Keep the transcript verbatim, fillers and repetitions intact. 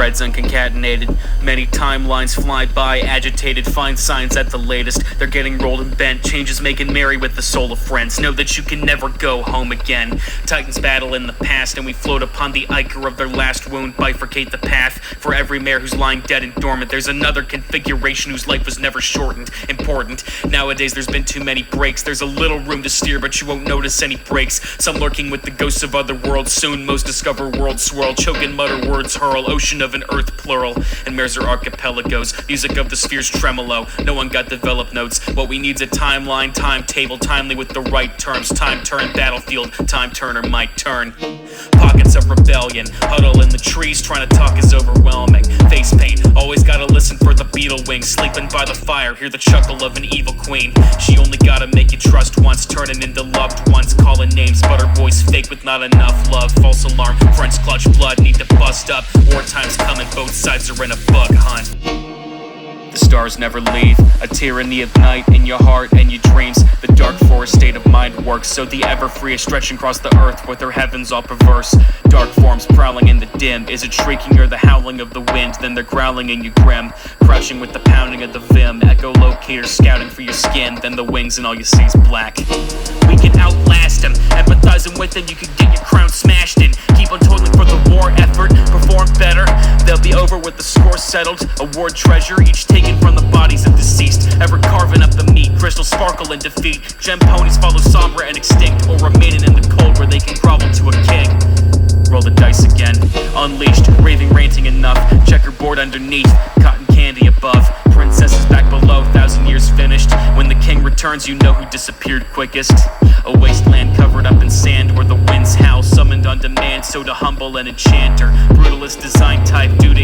threads unconcatenated. Many timelines fly by, agitated, find signs at the latest. They're getting rolled and bent, changes making merry with the soul of friends. Know that you can never go home again. Titans battle in the past, and we float upon the ichor of their last wound. Bifurcate the path for every mare who's lying dead and dormant. There's another configuration whose life was never shortened. Important. Nowadays there's been too many breaks. There's a little room to steer, but you won't notice any breaks. Some lurking with the ghosts of other worlds. Soon most discover world swirl. Choke and mutter words hurl. Ocean of an earth plural. And mares are archipelagos. Music of the spheres tremolo. No one got developed notes. What we need's a timeline, timetable, timely with the right terms. Time turn battlefield. Time turner might turn. Pockets of rebellion. Huddle in the trees. Trying to talk is overwhelming. Face paint. Always gotta listen for the beetle wings. Sleeping by the fire. Hear the chuckle of an evil queen. She only gotta make you trust once. Turning into loved ones. Calling names, but her voice fake with not enough love. False alarm. Friends clutch blood. Need to bust up. Wartime's coming. Both sides are in a bug hunt. The stars never leave, a tyranny of night in your heart and your dreams. The dark forest state of mind works, so the ever free is stretching across the earth with her heavens all perverse. Dark forms prowling in the dim, is it shrieking or the howling of the wind? Then they're growling in your grim, crouching with the pounding of the vim. Echolocators scouting for your skin, then the wings and all you see is black. We can outlast them, empathizing with them, you can get your crown smashed in. Keep on toiling for the war effort, perform better. They'll be over with the score settled, award treasure, each taken from the bodies of deceased. Ever carving up the meat, crystals sparkle in defeat. Gem ponies follow somber and extinct, or remaining in the cold where they can grovel to a king. Roll the dice again, unleashed, raving, ranting enough. Checkerboard underneath, cotton candy above. Princesses back below, thousand years finished. When the king returns, you know who disappeared quickest. A wasteland covered up in sand where the winds howl, summoned on demand, so to humble an enchanter. Brutalist design type, duty